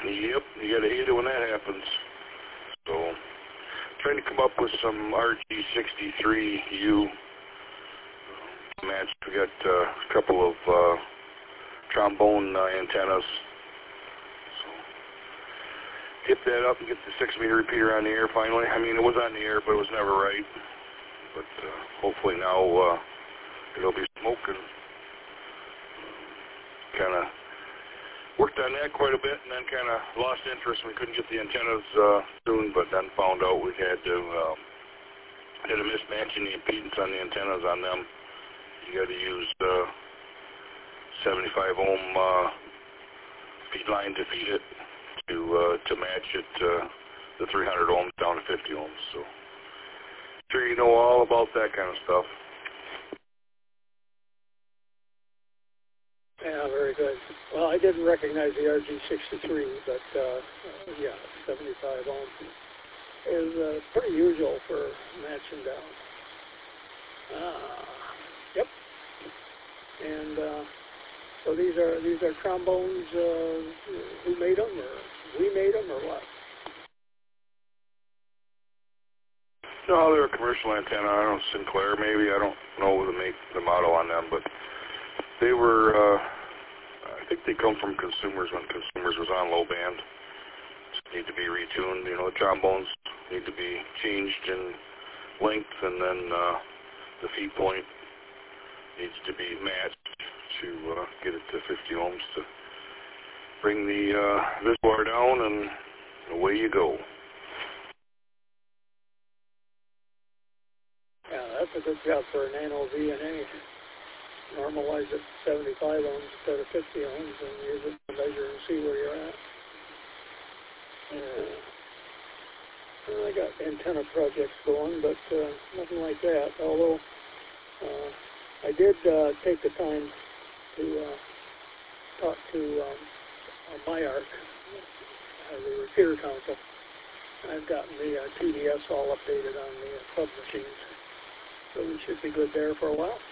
Yep, you gotta hate it when that happens. So, trying to come up with some RG63U match. We got a couple of trombone antennas. So, hit that up and get the 6-meter repeater on the air finally. I mean, it was on the air, but it was never right. But hopefully now it'll be smoking. Kind of worked on that quite a bit, and then kind of lost interest. We couldn't get the antennas tuned, but then found out we had a mismatch in the impedance on the antennas on them. You got to use 75 ohm feed line to feed it to match it the 300 ohms down to 50 ohms. So sure you know all about that kind of stuff. Yeah, very good. Well, I didn't recognize the RG63, but yeah, 75 ohms is pretty usual for matching down. Yep. And so these are trombones. Who made them, or we made them, or what? No, they're a commercial antenna. I don't know, Sinclair maybe. I don't know the model on them, but they were. I think they come from Consumers when Consumers was on low band. Just need to be retuned. You know, the trombones need to be changed in length, and then the feed point needs to be matched to get it to 50 ohms to bring the reservoir down, and away you go. Yeah, that's a good job for an nano VNA. Normalize it to 75 ohms instead of 50 ohms, and use it to measure and see where you're at. I got antenna projects going, but nothing like that. Although I did take the time to talk to MIARC, the Repeater Council. I've gotten the TDS all updated on the club machines, so we should be good there for a while.